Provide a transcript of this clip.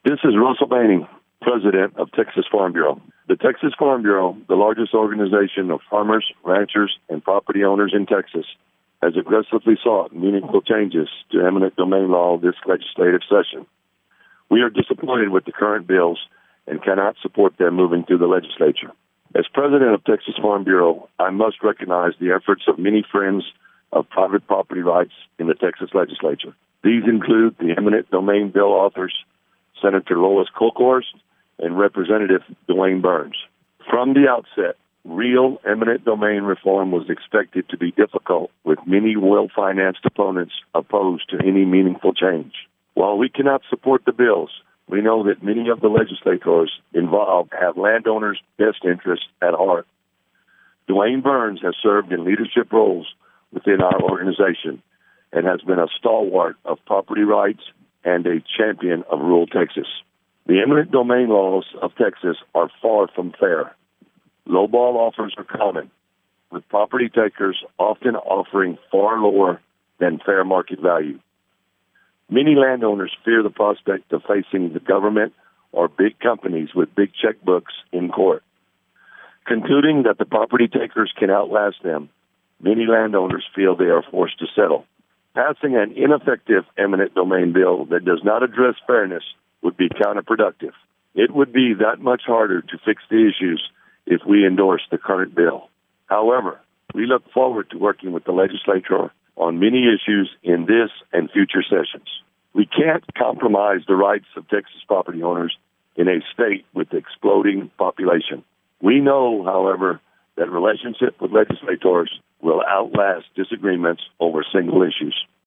This is Russell Manning, president of Texas Farm Bureau. The Texas Farm Bureau, the largest organization of farmers, ranchers, and property owners in Texas, has aggressively sought meaningful changes to eminent domain law this legislative session. We are disappointed with the current bills and cannot support them moving through the legislature. As president of Texas Farm Bureau, I must recognize the efforts of many friends of private property rights in the Texas legislature. These include the eminent domain bill authors, Senator Lois Kolkhorst and Representative Duane Burns. From the outset, real eminent domain reform was expected to be difficult, with many well-financed opponents opposed to any meaningful change. While we cannot support the bills, we know that many of the legislators involved have landowners' best interests at heart. Duane Burns has served in leadership roles within our organization and has been a stalwart of property rights and a champion of rural Texas. The eminent domain laws of Texas are far from fair. Lowball offers are common, with property takers often offering far lower than fair market value. Many landowners fear the prospect of facing the government or big companies with big checkbooks in court. Concluding that the property takers can outlast them, many landowners feel they are forced to settle. Passing an ineffective eminent domain bill that does not address fairness would be counterproductive. It would be that much harder to fix the issues if we endorse the current bill. However, we look forward to working with the legislature on many issues in this and future sessions. We can't compromise the rights of Texas property owners in a state with exploding population. We know, however, that relationship with legislators will outlast disagreements over single issues.